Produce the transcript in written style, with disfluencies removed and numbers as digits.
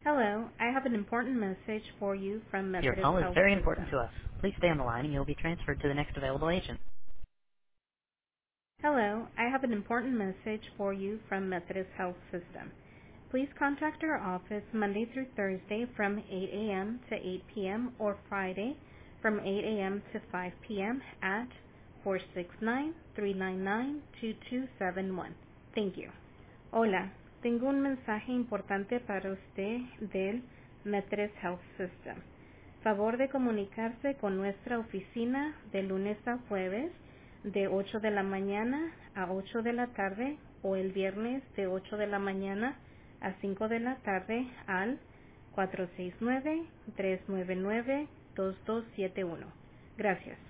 Hello, I have an important message for you from Your Methodist call is Health very important System. to us. Please stay on the line and you'll be transferred to the next available agent. Hello, I have an important message for you from Methodist Health System. Please contact our office Monday through Thursday from 8 a.m. to 8 p.m. or Friday from 8 a.m. to 5 p.m. at 469-399-2271. Thank you. Hola, tengo un mensaje importante para usted del Methodist Health System. Favor de comunicarse con nuestra oficina de lunes a jueves de 8 de la mañana a 8 de la tarde o el viernes de 8 de la mañana a 5 de la tarde al 469-399-2271. Gracias.